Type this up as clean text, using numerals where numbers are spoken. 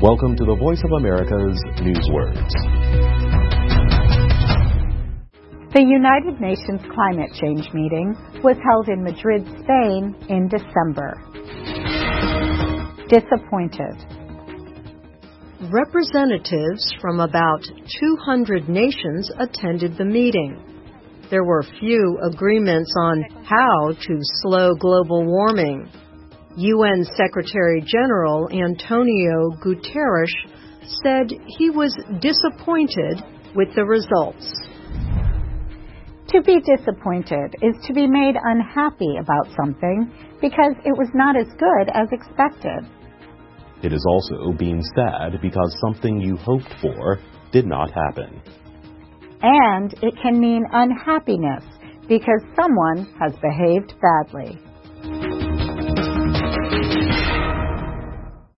Welcome to the Voice of America's Newswords. The United Nations Climate Change meeting was held in Madrid, Spain in December. Disappointed. Representatives from about 200 nations attended the meeting. There were few agreements on how to slow global warming. UN Secretary General Antonio Guterres said he was disappointed with the results. To be disappointed is to be made unhappy about something because it was not as good as expected. It is also being sad because something you hoped for did not happen. And it can mean unhappiness because someone has behaved badly.